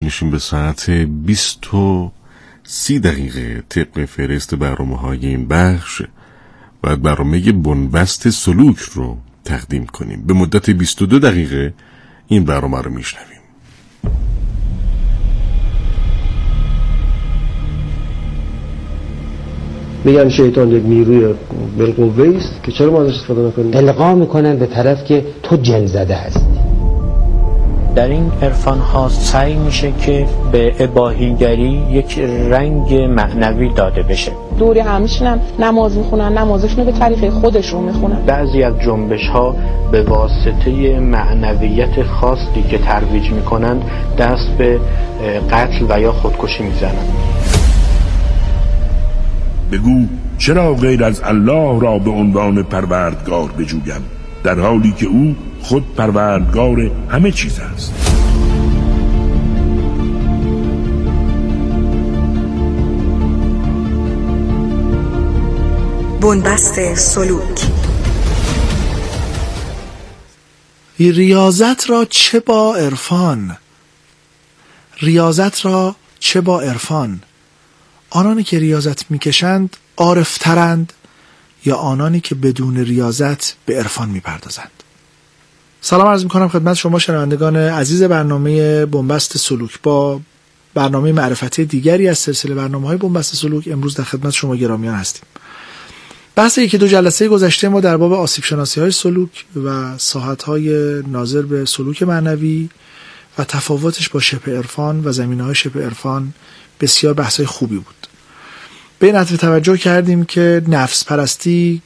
میشیم به ساعت 20:30 طبق فهرست برنامه‌های این بخش باید برنامه بنبست سلوک رو تقدیم کنیم. به مدت 22 دقیقه این برنامه رو میشنویم. میگن شیطان یک نیروی بالقوه است که چرا ما ازش استفاده نکنیم؟ القا میکنن به طرف که تو جن زده هستی. در این عرفان ها سعی میشه که به اباحیگری یک رنگ معنوی داده بشه. دوری هم میشینن نماز میخونن، نمازشون رو به طریق خودشون میخونن. بعضی از جنبش ها به واسطه معنویت خاصی که ترویج میکنند دست به قتل و یا خودکشی میزنند. بگو چرا غیر از الله را به عنوان پروردگار بجویم، در حالی که او خود پروردگار همه چیز است. بنبست سلوک. ریاضت را چه با عرفان، ریاضت را چه با عرفان. آنانی که ریاضت میکشند عارفترند یا آنانی که بدون ریاضت به عرفان میپردازند؟ سلام عرض میکنم خدمت شما شنوندگان عزیز برنامه بنبست سلوک. با برنامه معرفتی دیگری از سلسله برنامه‌های بنبست سلوک امروز در خدمت شما گرامیان هستیم. بحث یکی دو جلسه گذشته ما در باب آسیب شناسی های سلوک و ساحت‌های ناظر به سلوک معنوی و تفاوتش با شبه عرفان و زمینه‌های شبه عرفان بسیار بحث‌های خوبی بود. به این نحو توجه کردیم که نفس پرستی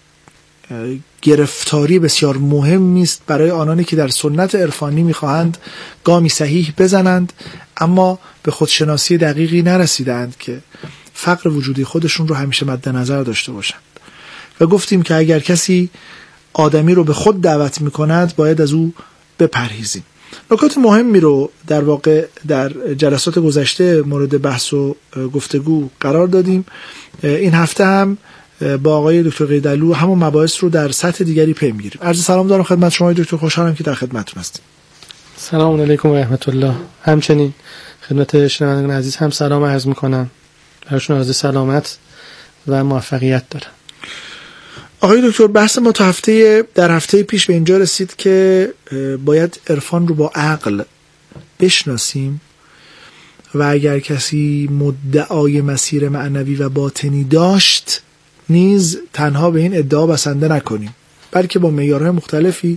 گرفتاری بسیار مهمی است برای آنانی که در سنت عرفانی می‌خواهند گامی صحیح بزنند اما به خودشناسی دقیقی نرسیدند که فقر وجودی خودشون رو همیشه مد نظر داشته باشند. و گفتیم که اگر کسی آدمی رو به خود دعوت می‌کند باید از او بپرهیزیم. نکات مهمی رو در واقع در جلسات گذشته مورد بحث و گفتگو قرار دادیم. این هفته هم با آقای دکتر قیدلو همون مباحث رو در سطح دیگری پی می‌گیریم. عرض سلام دارم خدمت شما دکتر، خوشحالم که در خدمتتون هستیم. سلام علیکم و رحمت الله. همچنین خدمت شنوندگان عزیز هم سلام عرض می‌کنم. براشون آرزوی سلامت و موفقیت دارم. آقای دکتر، بحث ما در هفته پیش به اینجا رسید که باید عرفان رو با عقل بشناسیم و اگر کسی مدعای مسیر معنوی و باطنی داشت نیز تنها به این ادعا بسنده نکنیم، بلکه با معیارهای مختلفی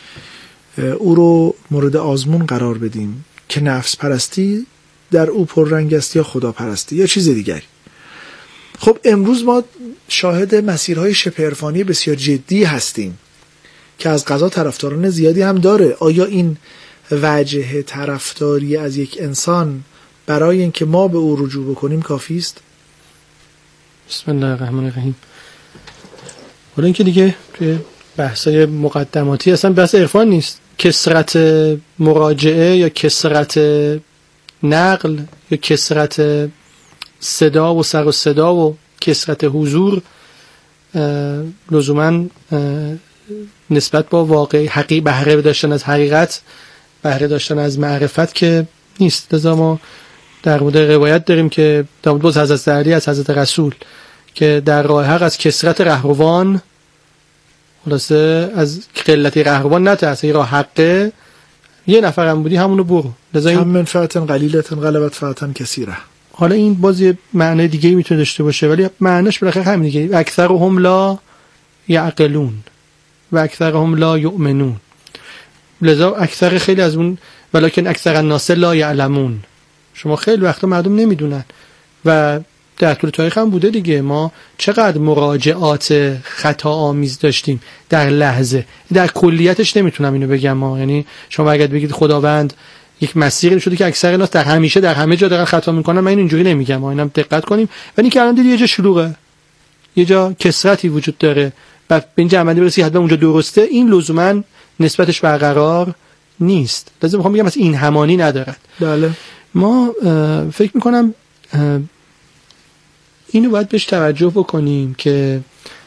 او رو مورد آزمون قرار بدیم که نفس پرستی در او پررنگ است یا خدا پرستی یا چیز دیگری. خب امروز ما شاهد مسیرهای شبه عرفانی بسیار جدی هستیم که از قضا طرفداران زیادی هم داره. آیا این وجه طرفداری از یک انسان برای اینکه ما به او رجوع بکنیم کافی است؟ بسم الله الرحمن الرحیم. حالا اینکه دیگه توی بحثای مقدماتی اصلا بحث عرفان نیست. کثرت مراجعه یا کثرت نقل یا کثرت صدا و سر و صدا و کثرت حضور لزوما نسبت با واقع بهره داشتن از حقیقت، بهره داشتن از معرفت که نیست. لذا ما در مورد روایت داریم که در مورد حضرت علی از حضرت رسول که در راه حق از کثرت رهروان، خلاصه از قلت رهروان نترس، راه حقه یه نفر هم بودی همونو برو. لذا هم من فئة قلیلة غلبت فئة کثیرة. حالا این باز یه معنی دیگه میتونه داشته باشه ولی معنیش بالاخره همین دیگه. اکثرهم لا یعقلون و اکثرهم لا یؤمنون. لذا اکثر خیلی از اون ولکن اکثر الناس لا یعلمون. شما خیلی وقتا مردم نمیدونن و در طول تاریخ هم بوده دیگه. ما چقدر مراجعات خطا آمیز داشتیم در لحظه. در کلیتش نمیتونم اینو بگم ما، یعنی شما اگه بگید خداوند یک مسیری شده که اکثر الناس در همیشه در همه جا دارن خطا میکنن، من اینجوری نمیگم، ما اینم دقت کنیم. ولی اینکه الان دیدی یه جا شلوغه، یه جا کثرتی وجود داره، بعد به این جمع‌بندی برسی حتما اونجا درسته، این لزوما نسبتش برقرار نیست. لازم میخوام بگم از این همانی ندارد. بله. ما فکر میکنم اینو باید بهش توجه بکنیم که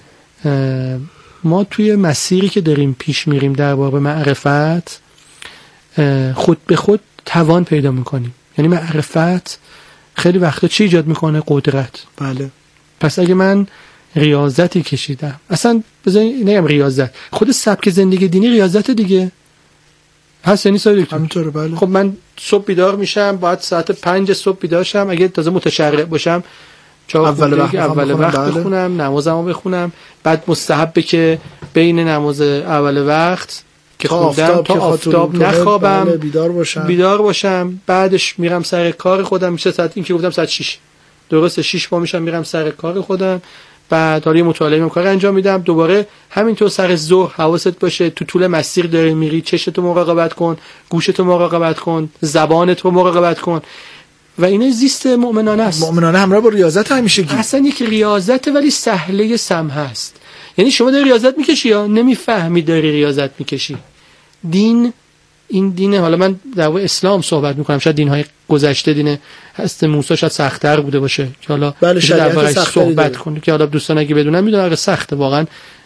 ما توی مسیری که داریم پیش میریم در باب معرفت خود به خود توان پیدا میکنیم. یعنی معرفت خیلی وقتا چی ایجاد میکنه؟ قدرت. بله. پس اگه من ریاضتی کشیدم، اصلا بذارید نگم ریاضت، خود سبک زندگی دینی ریاضت دیگه هست، یعنی همینطوره. بله. خب من صبح بیدار میشم، باید ساعت 5 صبح بیدار شم، اگه تازه متشرع باشم اول وقت بخونم، نمازمو بخونم، بعد مستحبه که بین نماز اول وقت که خوندم تا آفتاب نخوابم، بله بیدار باشم. بعدش میرم سر کار خودم، میشه ساعت این که گفتم ساعت 6 درسته، 6 با میشم میرم سر کار خودم، بعد حالا مطالعه کار انجام میدم، دوباره همینطور سر ظهر حواست باشه تو طول مسیر داری میری، چشتو مراقبت کن، گوشتو مراقبت کن، زبانتو مراقبت کن و اینه زیست مؤمنانه است. مؤمنانه همراه با ریاضت همیشگی. اصلا یک ریاضت ولی سهله سم هست. یعنی شما داری ریاضت میکشی یا نمیفهمی داری ریاضت میکشی. دین این دینه، حالا من در واقع اسلام صحبت میکنم، شاید دینهای گذشته دین هست موسی شاید سخت‌تر بوده باشه که حالا بله دربارش صحبت کنه که حالا دوستان اگه بدونن میدونن اگه سخته واقعا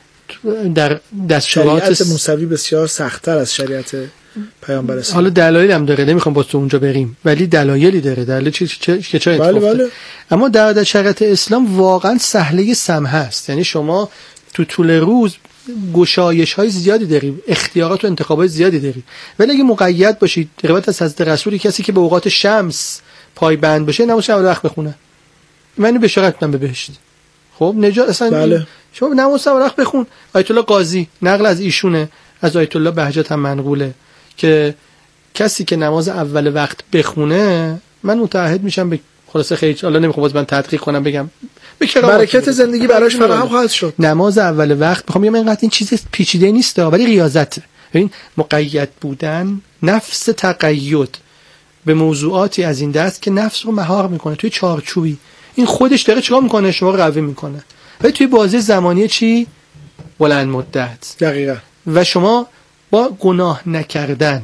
در دستورات شریعت موسوی بسیار سخت‌تر از شریعت پیامبر اسلام. حالا دلایل هم داره، نمیخوام با تو اونجا بریم، ولی دلایلی داره، دلیل که چرا بله. اما در شریعت اسلام واقعا سهله سم هست. یعنی شما تو طول روز گشایش‌های زیادی داری، اختیارات و انتخابات زیادی داری، ولی اگه مقید باشید روایت از حضرت رسول کسی که به اوقات شمس پایبند باشه نماز اول وقت بخونه، من بشارت میدم به بهشت. خب نجات اصلا. بله. شما نماز اول وقت بخون. آیت الله قاضی نقل از ایشونه، از آیت الله بهجت هم منقوله که کسی که نماز اول وقت بخونه من متعهد میشم به خلاصه خیلی حالا نمیخوام باز من تدقیق کنم بگم برکت زندگی براش فراهم خواهد شد. نماز اول وقت میخوام بگم اینقدر این چیز پیچیده نیست ولی ریاضت. ببین مقید بودن، نفس تقید به موضوعاتی از این دست که نفس رو مهار میکنه توی چارچوبی، این خودش داره چیکار میکنه؟ شما رو قوی میکنه. ولی توی بازی زمانی چی؟ بلند مدت. دقیقاً. و شما با گناه نکردن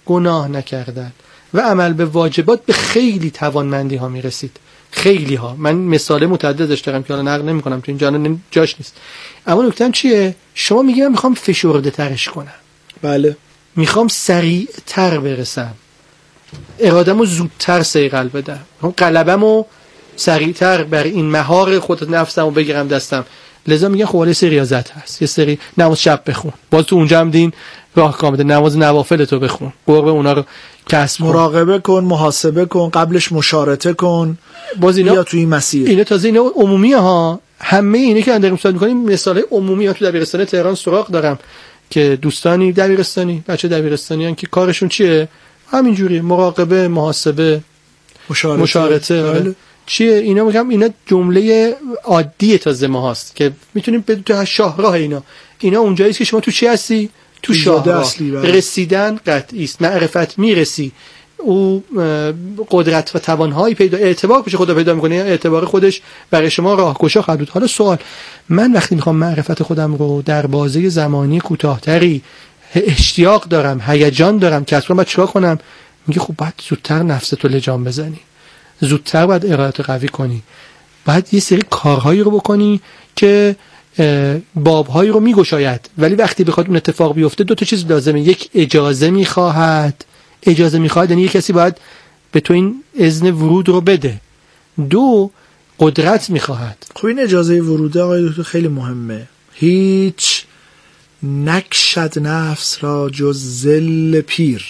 و عمل به واجبات به خیلی توانمندی ها میرسید. خیلی ها. من مثال متعدد دارم که حالا نقل نمی‌کنم تو اینجا جاش نیست. اما نکته‌ام چیه؟ شما میگی من میخوام فشرده ترش کنم. بله. میخوام سریع تر برسم. اراده‌مو زودتر صیقل بدم. میخوام قلبمو سریعتر بر این مهار خود نفسمو بگیرم دستم. لذا میگن خب حالا سری ریاضت هست. یه سری نماز شب بخون. باز تو اونجا هم دین راهکار میده، نماز نوافل تو بخون. قرب اونا رو کسب مراقبه کن، محاسبه کن، قبلش مشارطه کن. باز اینا تو این مسیر. اینا تازه اینا عمومیه ها. همه اینه که داریم صحبت می‌کنیم مثالای عمومی ها. تو دبیرستان تهران سراغ دارم که دوستانی دبیرستانی، بچه دبیرستانیان که کارشون چیه؟ همینجوری مراقبه، محاسبه، مشارطه. بله. چیه اینا؟ میگم اینا جمله عادیه تازه ما هست که میتونیم به تو شاهراه اینا اونجاییه که شما تو چی هستی؟ تو شاهراه. رسیدن قطعی است. معرفت میرسی، او قدرت و توانایی پیدا، اعتبار پیش خدا پیدا میکنه، اعتبار خودش برای شما راهگشا خواهد بود. حالا سوال، من وقتی میخوام معرفت خودم رو در بازه زمانی کوتاه‌تری اشتیاق دارم، هیجان دارم، کسب کنم، بعد چیکار کنم؟ میگه خب باید زودتر نفستو لجام بزنی، زودتر باید ارادت قوی کنی، باید یه سری کارهایی رو بکنی که بابهایی رو میگشاید. ولی وقتی بخواد اون اتفاق بیفته دو تا چیز لازمه. یک، اجازه میخواهد، یعنی یک کسی باید به تو این اذن ورود رو بده. دو، قدرت میخواهد. خب این اجازه وروده آقای دکتر خیلی مهمه. هیچ نکشد نفس را جز ذل پیر،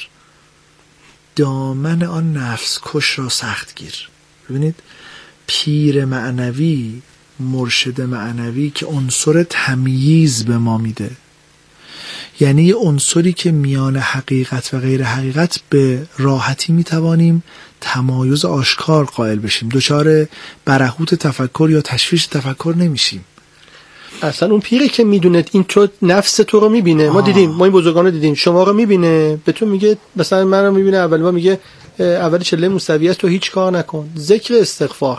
دامن آن نفس کش را سخت گیر. ببینید پیر معنوی، مرشد معنوی که عنصر تمییز به ما میده، یعنی یه عنصری که میان حقیقت و غیر حقیقت به راحتی میتوانیم تمایز آشکار قائل بشیم، دچار برهوت تفکر یا تشویش تفکر نمیشیم. اصلا اون پیره که میدونه این تو نفس تو رو میبینه. ما دیدیم، ما این بزرگان رو دیدیم، شما رو میبینه، به تو میگه مثلا من رو میبینه، اول ما میگه اول چله موسوی است تو هیچ کار نکن، ذکر استغفار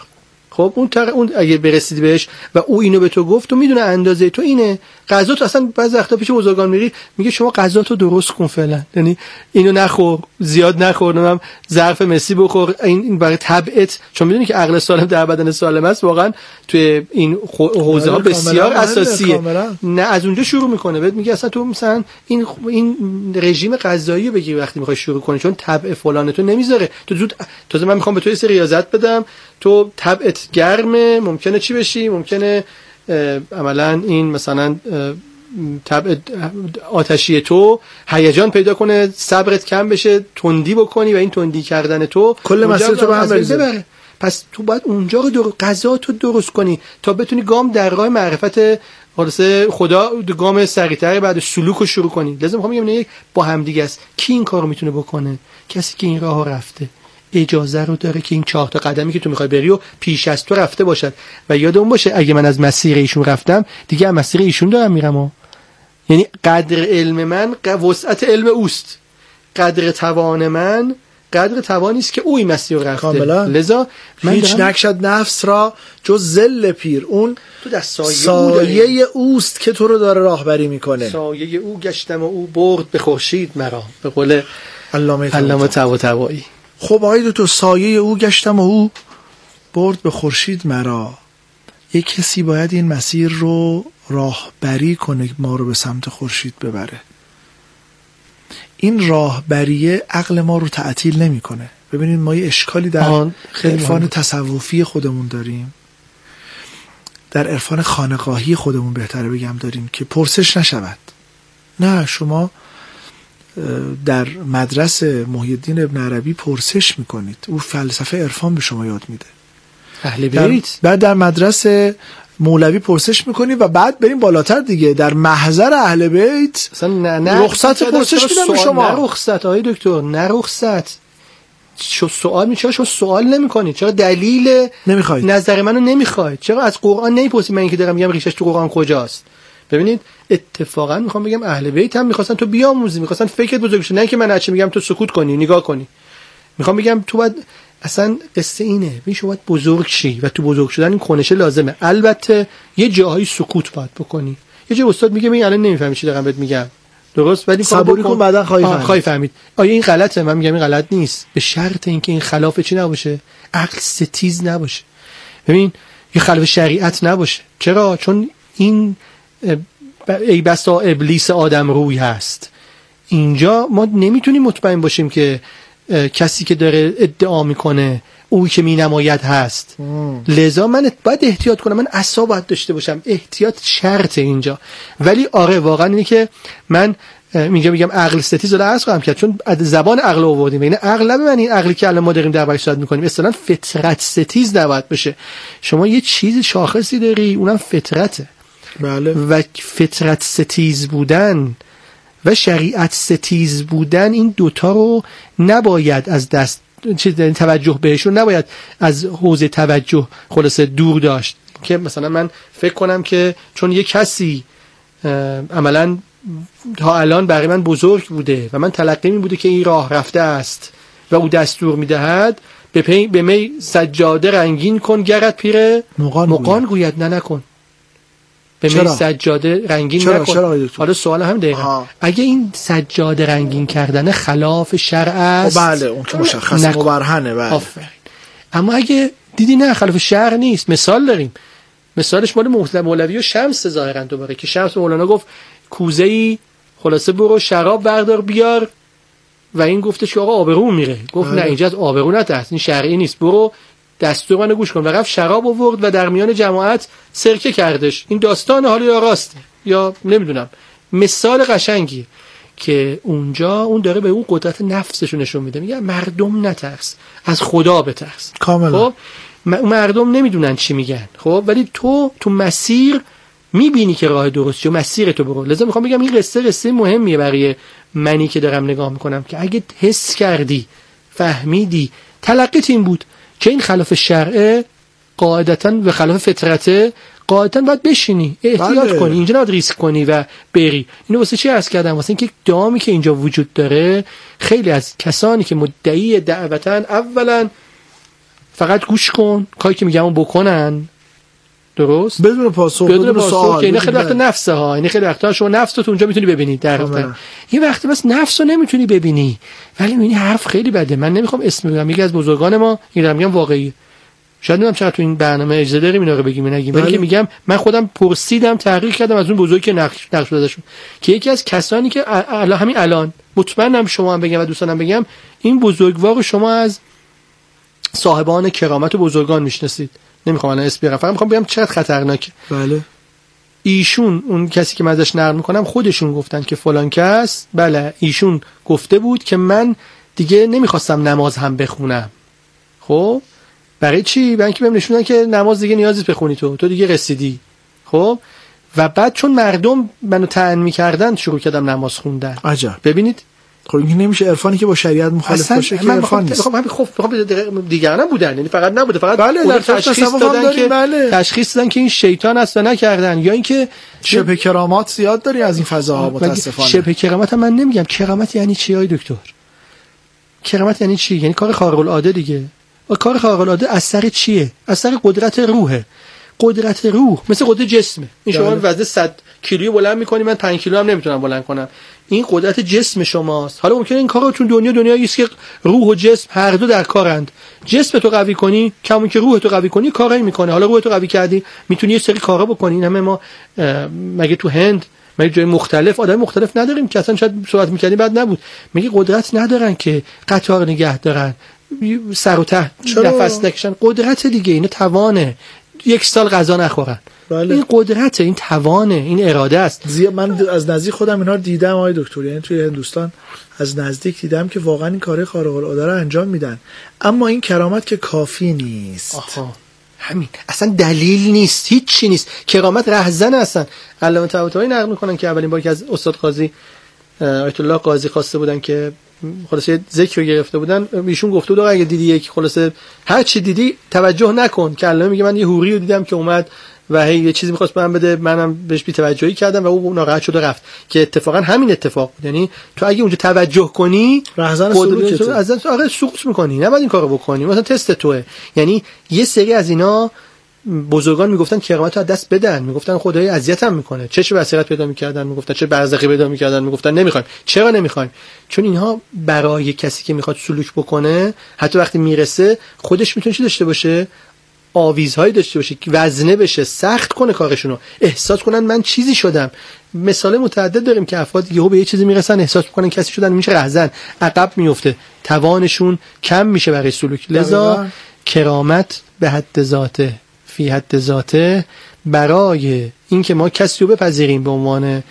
خب اون اگه برسیدی بهش و او اینو به تو گفت، تو میدونه اندازه تو اینه. غذا تو اصلا بعضی وقتا پیش بزرگان میری میگه شما غذا تو درست کن فعلا، یعنی اینو نخور، زیاد نخور، نمیدونم ظرف مسی بخور، این برای طبعت، چون میدونی که عقل سالم در بدن سالم است. واقعا توی این حوزه ها بسیار اساسیه. نه از اونجا شروع میکنه بهت میگه اصلا تو مثلا این رژیم غذایی بگی وقتی میخوای شروع کنی، چون طبع فلان تو نمیذاره تو زود. تازه من میخوام به تو یه سری ریاضت بدم، تو طبعت گرمه، ممکنه چی بشی، ممکنه عملا این مثلا طبع آتشی تو هیجان پیدا کنه، صبرت کم بشه، تندی بکنی و این تندی کردن تو کل مسئله تو به هم بریزه. پس تو باید اونجا غذا تو درست کنی تا بتونی گام در راه معرفت خلاصه خدا، گام سریعتر بعد سلوک رو شروع کنی. لازم میخوام بگم یک با هم دیگه است. کی این کارو میتونه بکنه؟ کسی که این راهو رفته، اجازه رو داره که این 4 تا قدمی که تو میخوای بری و پیش از تو رفته باشد. و یادمون باشه اگه من از مسیر ایشون رفتم دیگه از مسیر ایشون دارم میرم. یعنی قدر علم من وسعت علم اوست، قدر توان من قدر توانی است که او این مسیر رفته. کاملا. لذا من هیچ نکشد نفس را جز ذل پیر، اون تو در سایه اوست که تو رو داره راهبری میکنه. سایه او گشتم و او برد به خورشید مرا، به قول علامه طباطبایی. خب آقای تو سایه او گشتم و او برد به خورشید مرا. یک کسی باید این مسیر رو راهبری کنه، ما رو به سمت خورشید ببره. این راهبریه عقل ما رو تعطیل نمیکنه. ببینید ما یه اشکالی در عرفان تصوفی خودمون داریم، در عرفان خانقاهی خودمون بهتره بگم داریم که پرسش نشود. نه، شما در مدرسه محی الدین ابن عربی پرسش میکنید، او فلسفه عرفان به شما یاد میده. اهل بیت. بعد در مدرسه مولوی پرسش میکنی و بعد بریم بالاتر دیگه، در محضر اهل بیت نه رخصت پرسش میدن به شما. نه رخصت آقای دکتر، نه رخصت. چرا سوال میچه؟ شما سوال نمیکنید؟ چرا دلیل نمیخواید؟ نظر منو نمیخواید؟ چرا از قرآن نمیپرسید؟ من اینکه دارم میگم ریشش تو قرآن کجاست. ببینید اتفاقا میخوام بگم اهل بیت هم میخواستن تو بیاموزی، میخواستن فکرت بزرگ شه، نه که من هرچی میگم تو سکوت کنی نگاه کنی. میخوام بگم تو باید اصلا قصه اینه، ببین شما باید بزرگ شی و تو بزرگ شدن این کنشه لازمه. البته یه جاهای سکوت باید بکنی. یه جا استاد میگه من الان نمیفهمی چی دارم بهت میگم، درست؟ ولی صبوری کن بعدا خواهی فهمید. آیا این غلطه؟ من میگم این غلط نیست، به شرط اینکه این خلاف چی نباشه، عقل ستیز نباشه. ببین یه خلاف شریعت نباشه. چرا؟ چون این ای بسا ابلیس آدم روی هست. اینجا ما نمیتونیم مطمئن باشیم که کسی که داره ادعا میکنه اوی که مینماید هست. لذا من باید احتیاط کنم، من عصا باید داشته باشم. احتیاط شرط اینجا. ولی آره واقعا اینه که من میگم عقل ستیز رو عرض خواهم کرد، چون از زبان عقل آوردیم. یعنی عقل نبود این عقلی که الان ما داریم دربارش صحبت میکنیم، اصلا فطرت ستیز نباید بشه. شما یه چیز شاخصی داری، اونم فطرته. بله. و فطرت ستیز بودن و شریعت ستیز بودن، این دوتا رو نباید از دست توجه بهشون نباید از حوزه توجه خلاصه دور داشت. که مثلا من فکر کنم که چون یه کسی عملا تا الان برای من بزرگ بوده و من تلقی می بوده که این راه رفته است و او دستور میدهد به می سجاده رنگین کن گرت پیر مقان گوید، نه نکن. به می سجاده رنگین نکن. حالا سوال هم دقیقا اگه این سجاده رنگین کردن خلاف شرع است، بله اون که مشخص مبرهنه. بله. آفرین. اما اگه دیدی نه خلاف شرع نیست، مثال داریم. مثالش مال مولوی و شمس ظاهرا دوباره که شمس مولانا گفت کوزه‌ای خلاصه برو شراب بردار بیار و این گفتش که آقا آبرو میره. گفت نه اینجا از آبرو نترس، این شرعی نیست، برو دستور منو گوش کن. و رفت شراب آورد و در میان جماعت سرکه کردش. این داستان حالا یا راسته یا نمیدونم، مثال قشنگی که اونجا اون داره به اون قدرت نفسشو نشون میده. میگه مردم نترس، از خدا بترس. کاملا. خب مردم نمیدونن چی میگن، خب ولی تو مسیر میبینی که راه درستی و مسیر تو برو. لذا میخوام بگم این قصه مهمیه برای منی که دارم نگاه میکنم که اگه حس کردی، فهمیدی، تلقیت این بود که این خلاف شرعه قاعدتاً و خلاف فطرته، قاعدتاً باید بشینی، احتیاط کنی، اینجا نباید ریسک کنی و بری. اینو واسه چی عرض کردم؟ واسه اینکه دامی که اینجا وجود داره، خیلی از کسانی که مدعی دعوتن اولا فقط گوش کن، کاری که میگم بکنن، درست، بدون پاسخ، بدون سوال. اینا خیلی وقت نفسه ها، اینا خیلی وقتا شما نفس تو اونجا میتونی ببینی در واقع. این وقت بس نفس رو نمیتونی ببینی، ولی میبینی حرف خیلی بده. من نمیخوام اسم بگم، یکی از بزرگان ما اینا میگم واقعی، شاید نمیدونم چقدر تو این برنامه اجازه داریم اینا رو بگیم نگیم، ولی که میگم من خودم پرسیدم، تحقیق کردم از اون بزرگی که نقش دادشون، که یکی از کسانی که همین الان مطمئنم شما هم بگم و دوستانم بگم، این بزرگوار شما از صاحبان کرامت و بزرگان میشناسید. نمیخوام الان اسم بیارم، فقط میخوام بگم چقدر خطرناکه. بله. ایشون، اون کسی که من ازش نقل میکنم، خودشون گفتن که فلان کس، بله ایشون گفته بود که من دیگه نمیخواستم نماز هم بخونم. خب برای چی؟ برای اینکه بهم نشوندن که نماز دیگه نیازی بخونی، تو دیگه رسیدی. خب و بعد چون مردم منو طعن میکردن شروع کردم نماز خوندن. عجب. ببینید خب این نمیشه عرفانی که با شریعت مخالف باشه که عرفان نیست. خب دیگران بودن، یعنی فقط نبوده، فقط بله در تشخیص دادن که تشخیص دادن که این شیطان است و نکردن، یا اینکه شبه کرامات زیاد داری از این فضاها متاسفانه. شبه کرامات من نمیگم. کرامت یعنی چی آی دکتر؟ کرامت یعنی چی؟ یعنی کار خارق العاده دیگه. و کار خارق العاده اثر چیه؟ اثر قدرت روحه. قدرت روح مثل قدرت جسمه. این شما وزن 100 کیلویی بلند می‌کنی، من 5 کیلو هم نمیتونم بلند کنم. این قدرت جسم شماست. حالا ممکنه این کارو تو دنیایی است که روح و جسم هر دو در کارند. جسم تو قوی کنی، کمون که روح تو قوی کنی کارایی میکنه. حالا روح تو قوی کردی، میتونی یه سری کارا بکنی. این همه ما مگه تو هند، مگه جای مختلف آدم مختلف نداریم که اصلا شاید صحبت می‌کردیم بعد نبود. میگه قدرت ندارن که قطار نگه دارن، سر و ته نفس نکشن. قدرت دیگه، اینو توانه. 1 سال غذا نخورن. بله. این قدرت، این توانه، این اراده است. من از نزدیک خودم اینا رو دیدم آقای دکتر، یعنی توی هندوستان از نزدیک دیدم که واقعا این کار خارق العاده رو انجام میدن. اما این کرامت که کافی نیست. همین اصلا دلیل نیست، هیچ چی نیست. کرامت رهزن اصلا. علامه طباطبایی نقل میکنن که اولین بار که از استاد قاضی آیت الله قاضی خواسته بودن که خلاصه ذکر رو گرفته بودن، ایشون گفته بود اگه دیدی یک خلاصه هر چی دیدی توجه نکن، که علامه میگه من یه حوری رو دیدم که اومد و هی یه چیزی می‌خواست من بده، منم بهش بی توجهی کردم و او ناراحت شد و رفت، که اتفاقا همین اتفاق بود. یعنی تو اگه اونجا توجه کنی رهزن سلوکت از آره سقوط می‌کنی، نباید این کارو بکنی، مثلا تست توئه. یعنی یه سری از اینا بزرگان میگفتن کرامت رو از دست بدن، میگفتن خدای اذیتم میکنه، چه بصیرت پیدا میکردن، میگفتن چه برزخی پیدا میکردن، میگفتن نمیخوایم. چرا نمیخوایم؟ چون اینها برای کسی که میخواد سلوک بکنه، حتی وقتی میرسه خودش میتونه چی داشته باشه، آویزهایی داشته باشه که وزنه بشه، سخت کنه کارشونو، احساس کنن من چیزی شدم. مثال متعدد داریم که افراد یهو به یه چیزی میرسن، احساس میکنن کسی شدن، میشه رهزن، عقب میفته، توانشون کم میشه برای سلوک. لذا کرامت به حد ذاته، فی حد ذاته، برای اینکه ما کسی رو بپذیریم به عنوان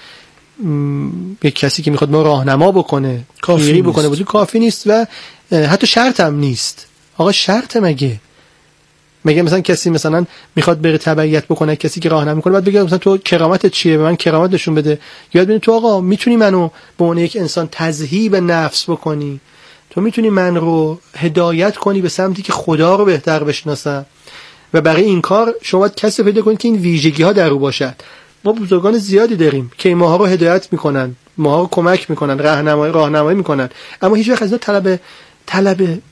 یک کسی که میخواد ما راهنما بکنه، کافی بکنه، بودی کافی نیست و حتی شرط هم نیست. آقا شرط مگه مثلا کسی مثلا میخواد بره تبعیت بکنه، کسی که راهنمایی میکنه بعد بگه مثلا تو کرامتت چیه، به من کرامت نشون بده. یاد ببین تو آقا میتونی منو به عنوان یک انسان تذهیب نفس بکنی، تو میتونی من رو هدایت کنی به سمتی که خدا رو بهتر بشناسم، و برای این کار شما باید کسی پیدا کنید که این ویژگی ها در او باشد. ما بزرگان زیادی داریم که ماها رو هدایت میکنن، ماها رو کمک میکنن، راهنمایی میکنن، اما هیچ وقت از اینا طلب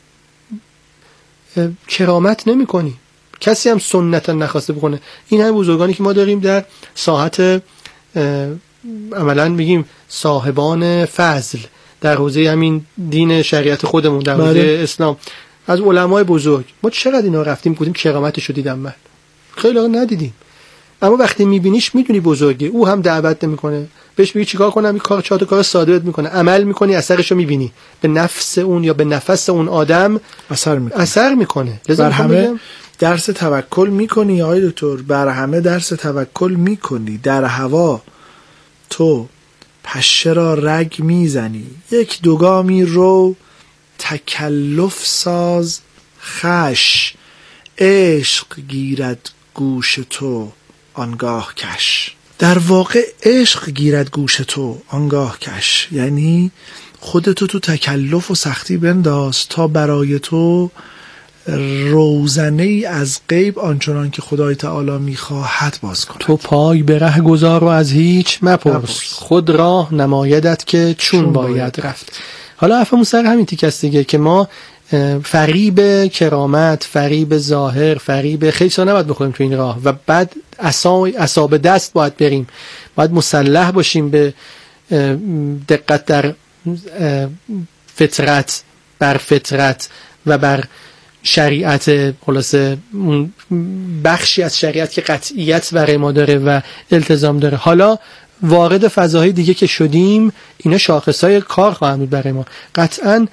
کرامت نمیکنی. کسی هم سنتا نخواسته بکنه. این همه بزرگانی که ما داریم در ساحت عملاً میگیم صاحبان فضل در حوزه همین دین شریعت خودمون، در حوزه اسلام، از علمای بزرگ، ما چقدر اینا رفتیم گفتیم کرامتشو دیدم من، خیلی ها ندیدیم. اما وقتی میبینیش میدونی بزرگی، او هم دعوت نمیکنه، بهش میگی چیکار کنم، این کار چهار تا کار ساده میکنه، عمل میکنی، اثرشو میبینی، به نفس اون یا به نفس اون آدم اثر میکنه. بر همه درس توکل میکنی آقای دکتر، بر همه درس توکل میکنی. در هوا تو پشه را رگ میزنی، یک دوگامی رو تکلف ساز خش، عشق گیرد گوش تو آنگاه کش. در واقع عشق گیرد گوش تو آنگاه کش، یعنی خودتو تو تکلف و سختی بنداز تا برای تو روزنه ای از غیب آنچنان که خدای تعالی میخواهد باز کند. تو پای به ره گذار و از هیچ مپرس، خود راه نمایدت که چون باید رفت. حالا افهمون سر همین تیک است دیگه که ما فریب کرامت، فریب ظاهر، فریب خیلی چیزا نباید بخوریم تو این راه و بعد اعصاب دست باید بریم، باید مسلح باشیم به دقت در فطرت، بر فطرت و بر شریعت، خلاصه بخشی از شریعت که قطعیت برای ما داره و التزام داره. حالا وارد فضاهای دیگه که شدیم، اینا شاخصهای کار خواهند بود برای ما. قطعاً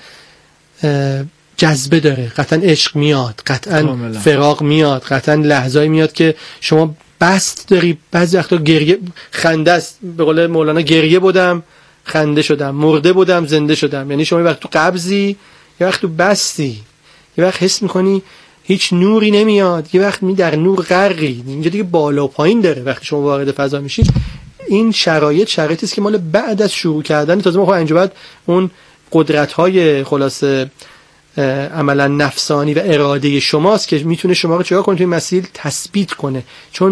جذبه داره، قطعاً عشق میاد، قطعاً فراق میاد، قطعاً لحظه‌ای میاد که شما بست داری. بعضی وقتا گریه خنده است، به قول مولانا گریه بودم خنده شدم، مرده بودم زنده شدم. یعنی شما یه وقت تو قبضی، یه وقت تو بستی، یه وقت حس میکنی هیچ نوری نمیاد، یه وقت در نور غرقی. اینجا دیگه بالا و پایین داره. وقتی شما وارد فضا میشید، این شرایطی است که مال بعد از شروع کردن تازه ما خب اینجا بعد اون قدرت‌های خلاصه عملا نفسانی و اراده شماست که میتونه شما رو چیکار کنه، توی مسیر تثبیت کنه. چون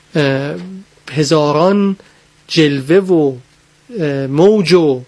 هزاران جلوه و موج و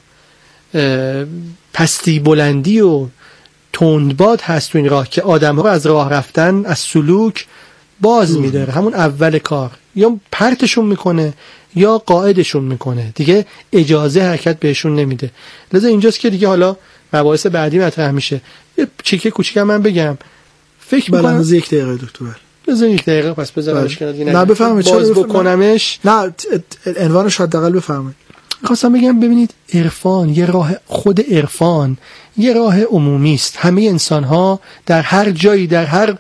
پستی بلندی و تندباد هست تو این راه که آدم‌ها رو از راه رفتن، از سلوک باز می‌داره. همون اول کار یا پرتشون میکنه یا قاعدشون میکنه، دیگه اجازه حرکت بهشون نمیده. لذا اینجاست که دیگه حالا مباحث بعدی مطرح میشه. یه چیکه کوچیکم من بگم، فکر می‌کنم از 1 دقیقه دکتر بذار 1 دقیقه پس بذارمش کنار دیگه. نه بفهمید چرا باز بکنمش. نه عنوانش حداقل بفهمید. خواستم بگم ببینید عرفان یه راه، خود عرفان یه راه عمومی است. همه انسان‌ها در هر جایی، در هر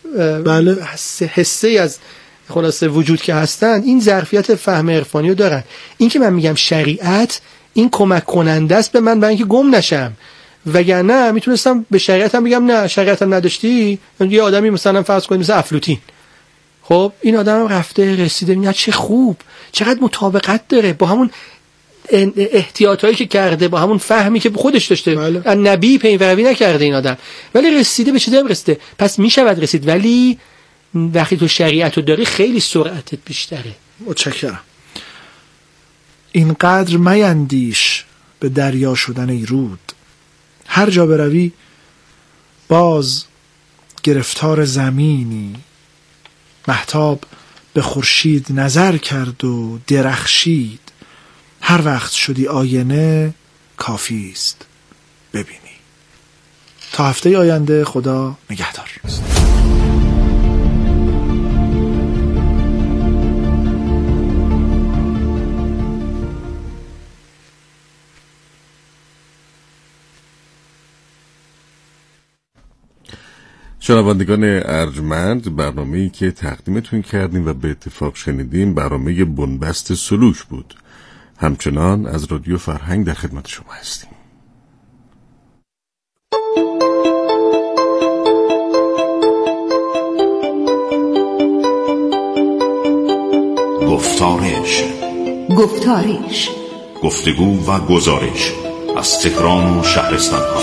حسه از خلاصه وجود که هستن، این ظرفیت فهم عرفانی رو دارن. این که من میگم شریعت، این کمک کننده است به من برای اینکه گم نشم. وگرنه میتونستم به شریعتم بگم نه شریعتم نداشتی. یه آدمی مثلا فرض کنید مثل افلاطین، خب این آدم رفته رسیده، نه چه خوب، چقدر مطابقت داره با همون احتیاطایی که کرده، با همون فهمی که خودش داشته. نبی پیروی نکرده این آدم، ولی رسیده به چه رسیده. پس میشود رسید، ولی وقتی تو شریعت رو داری خیلی سرعتت بیشتره. متشکرم. اینقدر میندیش به دریا شدن ای رود، هر جا بروی باز گرفتار زمینی. مهتاب به خورشید نظر کرد و درخشید، هر وقت شدی آینه کافی است ببینی. تا هفته آینده خدا نگهدار. شنوندگان ارجمند، برنامه‌ای که تقدیمتون کردیم و به اتفاق شنیدیم برنامه بنبست سلوک بود. همچنان از رادیو فرهنگ در خدمت شما هستیم. گفتارش گفتگو و گزارش از تهران و شهرستان‌ها.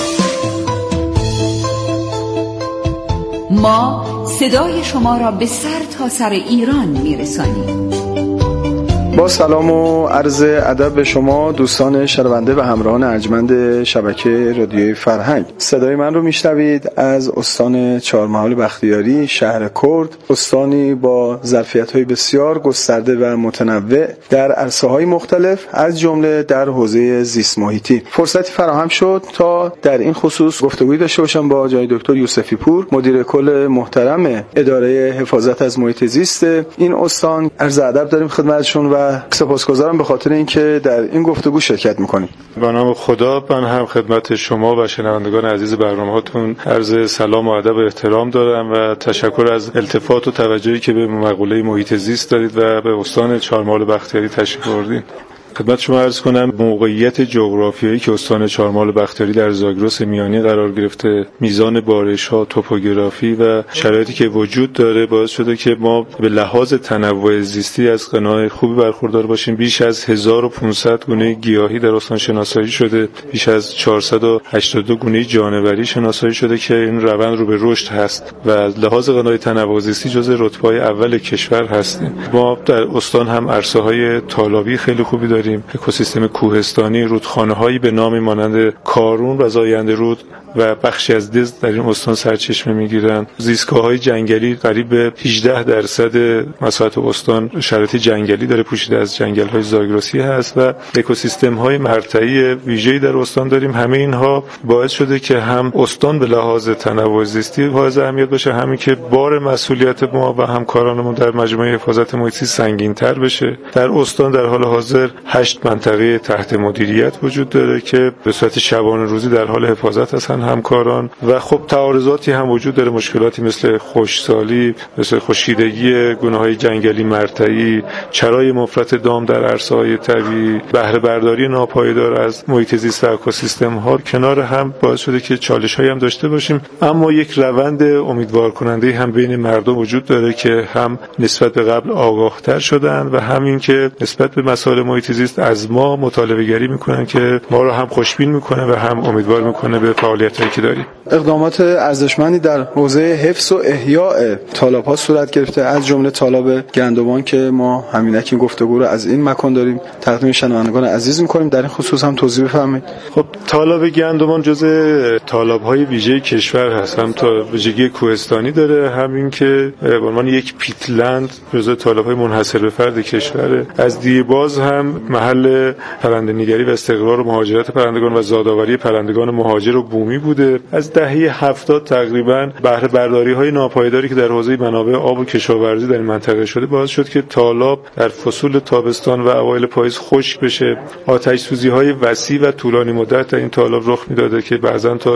ما صدای شما را به سر تا سر ایران میرسانیم. با سلام و عرض ادب به شما دوستان شنونده و همراهان ارجمند شبکه رادیوی فرهنگ. صدای من رو میشنوید از استان چهارمحال بختیاری، شهر کرد، استانی با ظرفیت‌های بسیار گسترده و متنوع در عرصه‌های مختلف، از جمله در حوزه زیست محیطی. فرصتی فراهم شد تا در این خصوص گفتگویی داشته باشم با جناب دکتر یوسفی پور، مدیر کل محترم اداره حفاظت از محیط زیست این استان. عرض ادب داریم خدمتشون و سپاسگزارم به خاطر اینکه در این گفتگو شرکت میکنیم. به نام خدا من هم خدمت شما و شنوندگان عزیز برنامه‌هاتون عرض سلام و ادب و احترام دارم و تشکر از التفات و توجهی که به مقوله محیط زیست دارید و به استان چهارمحال بختیاری تشریف آوردید. خدمت شما عرض کنم موقعیت جغرافیایی که استان چهارمحال بختیاری در زاگرس میانی قرار گرفته، میزان بارش‌ها، توپوگرافی و شرایطی که وجود داره باعث شده که ما به لحاظ تنوع زیستی از غنای خوبی برخوردار باشیم. بیش از 1500 گونه گیاهی در استان شناسایی شده، بیش از 482 گونه جانوری شناسایی شده که این روند رو به رشد هست و از لحاظ غنای تنوع زیستی جزو رتبه‌های اول کشور هستیم. ما در استان هم عرصه‌های تالابی خیلی خوبی داریم داریم، اکوسیستم کوهستانی، رودخانه‌هایی به نام مانند کارون و زاینده رود و بخشی از دز در این استان سرچشمه میگیرن. زیستگاه‌های جنگلی قریب به 18% مساحت استان شرایط جنگلی داره، پوشیده از جنگل‌های زاگرسی هست و اکوسیستم‌های مرتعی ویژه‌ای در استان داریم. همه اینها باعث شده که هم استان به لحاظ تنوع زیستی حائز اهمیت باشه، همین که بار مسئولیت ما و همکارانمون در مجموعه حفاظت محیط زیست سنگین‌تر بشه. در استان در حال حاضر 8 منطقه تحت مدیریت وجود داره که به صورت شبانه روزی در حال حفاظت هستن همکاران و خب تعارضاتی هم وجود داره، مشکلاتی مثل خشکسالی، مثل خشکیدگی گونه‌های جنگلی مرتعی، چرای مفرط دام در عرصه‌های طبیعی، بهره برداری ناپایدار از محیط زیست و اکوسیستم‌ها کنار هم باعث شده که چالش‌هایی هم داشته باشیم. اما یک روند امیدوار کننده هم بین مردم وجود داره که هم نسبت به قبل آگاه‌تر شدن و همین که نسبت به مسائل محیط زیست از ما مطالبه‌گری می‌کنن که ما رو هم خوشبین می‌کنه و هم امیدوار می‌کنه به فعالیتایی که داریم. اقدامات ارزشمندی در حوزه حفظ و احیاء تالاب‌ها صورت گرفته، از جمله تالاب گندمان که ما همینک این گفتگو رو از این مکان داریم تقدیم شنوندگان عزیز می‌کنیم. در این خصوص هم توضیح بفرمایید. خب تالاب گندمان جزء تالاب‌های ویژه کشور هست، هم تا ویژگی کوهستانی داره، همین که به عنوان یک پیتلند جزء تالاب‌های منحصر به فرد کشوره. از دیرباز هم محل پرنده‌نگری و استقرار و مهاجرت پرندگان و زادآوری پرندگان مهاجر و بومی بوده. از دهه 70 تقریبا بهره برداری‌های ناپایداری که در حوزه منابع آب و کشاورزی در این منطقه شده باعث شد که تالاب در فصول تابستان و اوایل پاییز خشک بشه. آتش‌سوزی‌های وسیع و طولانی مدت در این تالاب رخ می‌داده که بعضن تا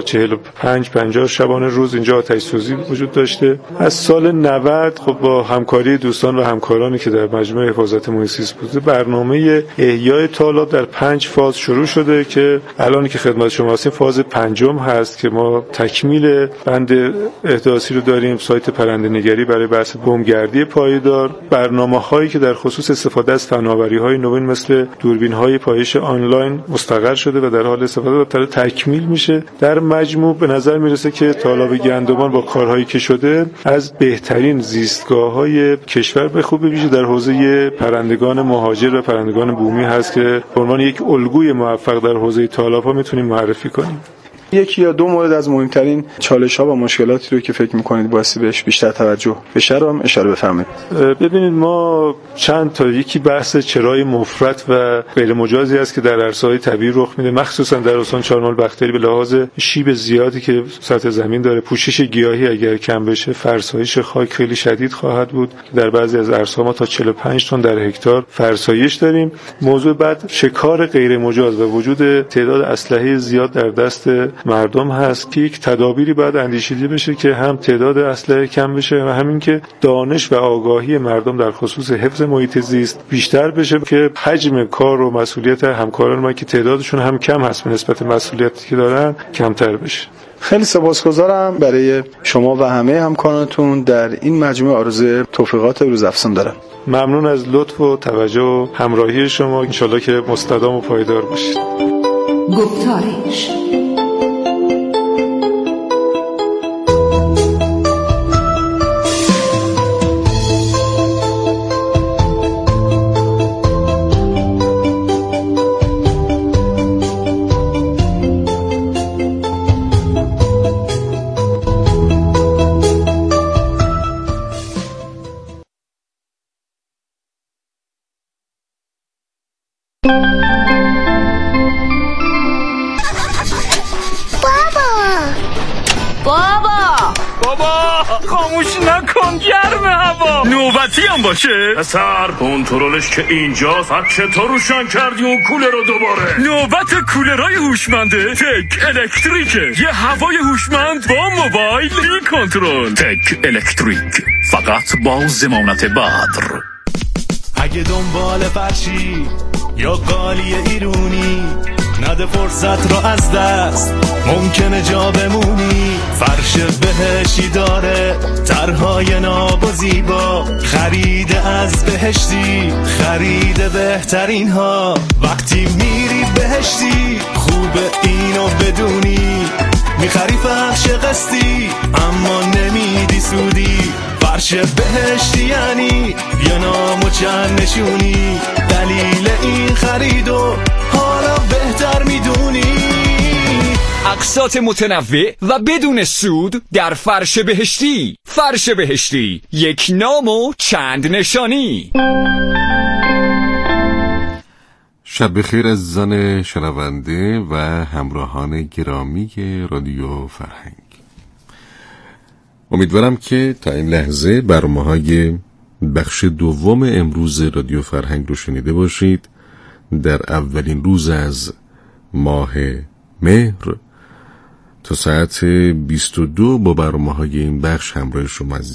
45-50 شبانه روز اینجا آتش‌سوزی وجود داشته. از سال 90 خب با همکاری دوستان و همکارانی که در مجموعه حفاظت محیط زیست بوده برنامه احیای تالاب در 5 فاز شروع شده که الان که خدمت شما هستیم فاز 5 هست که ما تکمیل بند احداثی رو داریم، سایت پرنده‌نگری برای بحث بومگردی پایدار، برنامه‌هایی که در خصوص استفاده از فناوری‌های نوین مثل دوربین‌های پایش آنلاین مستقر شده و در حال استفاده و تکمیل میشه. در مجموع به نظر میرسه که تالاب گندمان با کارهایی که شده از بهترین زیستگاه‌های کشور به خوبی ویژه در حوزه پرندگان مهاجر و پرندگان بومی هست که به عنوان یک الگوی موفق در حوزه تالاب‌ها میتونیم معرفی کنیم. یکی یا دو مورد از مهمترین چالش‌ها و مشکلاتی رو که فکر می‌کنید باعث بهش بیشتر توجه بشه رو هم اشاره بفرمایید. ببینید ما چند تا، یکی بحث چرای مفرط و غیر مجازی است که در عرصه‌های طبیعی رخ میده، مخصوصا در استان چهارمحال بختیاری به لحاظ شیب زیادی که سطح زمین داره. پوشش گیاهی اگر کم بشه فرسایش خاک خیلی شدید خواهد بود که در بعضی از عرصه‌ها ما تا 45 تن در هکتار فرسایش داریم. موضوع بعد شکار غیر مجاز و وجود تعداد اسلحه زیاد در دست مردم هست که یک تدابیری باید اندیشیده بشه که هم تعداد اسلحه کم بشه و همین که دانش و آگاهی مردم در خصوص حفظ محیط زیست بیشتر بشه که حجم کار و مسئولیت همکاران ما که تعدادشون هم کم هست به نسبت مسئولیتی که دارن کمتر بشه. خیلی سپاسگزارم برای شما و همه همکارانتون در این مجموعه آرزوی توفیقات روز افزون دارم. ممنون از لطف و توجه و همراهی شما، انشالله که مستدام و پایدار باشید. گفتارش خاموش نکن، گرمه هوا. نوبتی هم باشه پسر، کنترلش که اینجاست. چطور روشن کردی اون کولر رو دوباره؟ نوبت کولرهای هوشمنده تک الکتریکه. یه هوای هوشمند با موبایل بی کنترل. تک الکتریک، فقط با ضمانت بدر. اگه دنبال فرشی یا قالی ایرونی، نده فرصت رو از دست، ممکنه جا بمونی. فرش بهشتی داره طرحهای ناب و زیبا، خرید از بهشتی، خرید بهترین ها. وقتی میری بهشتی خوبه اینو بدونی، میخری فرش قسطی اما نمیدی سودی. فرش فرش بهشتی یعنی یه نام و چند نشونی، دلیل این خرید و حالا بهتر میدونی. اقساط متنوع و بدون سود در فرش بهشتی. فرش بهشتی، یک نام و چند نشانی. شب بخیر عزیزان شنونده و همراهان گرامی رادیو فرهنگ. امیدوارم که تا این لحظه برنامه‌های بخش دوم امروز رادیو فرهنگ رو شنیده باشید. در اولین روز از ماه مهر تا ساعت 22 با برنامه‌های این بخش همراه شما